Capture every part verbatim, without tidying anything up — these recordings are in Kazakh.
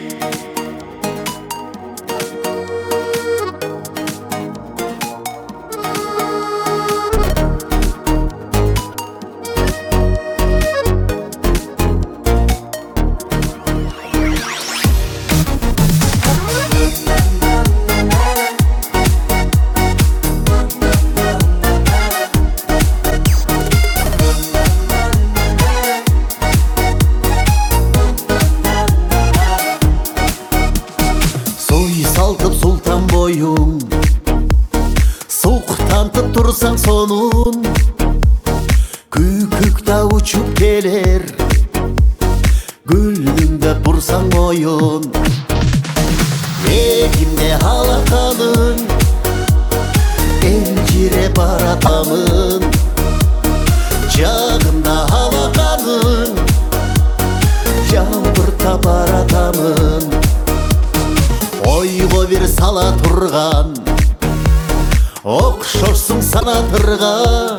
Салтып султан бойың, суықтантып тұрсаң сонун, күкікта учуп келер, гүлүңдө бұрсаң ойын. Экимде алаканын, элжире баратамын, жагымда алаканын, жамбырта баратамын. Ойго бир сала турган, окшошсуң санатырга,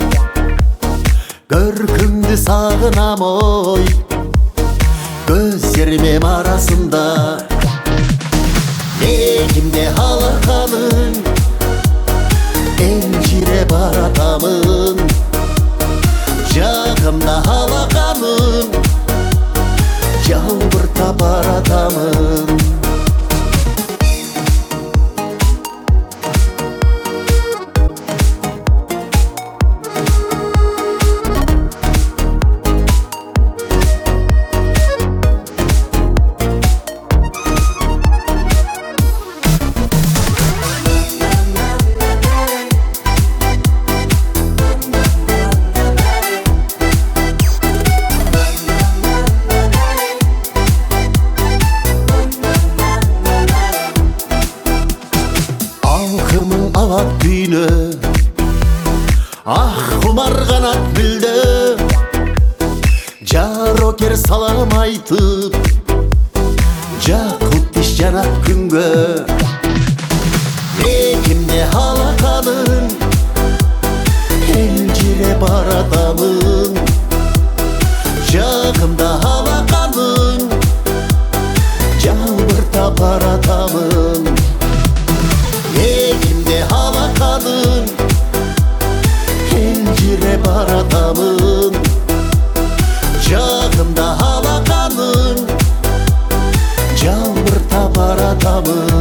көркүңдү сагынам ой, көздерим арасында. Экимде алаканын, элжире баратамын, жагымда алаканын, жамбырта баратамын. Алат күйнө, ах кумар канат билде, жарокер салам айтып, жакып тиш жанат күнгө. Экимде алаканын, элжире баратамын, жагымда алаканын, жамбырта баратамын. Экимде алаканын, элжире баратамын, жагымда алаканын, жамбырта баратамын.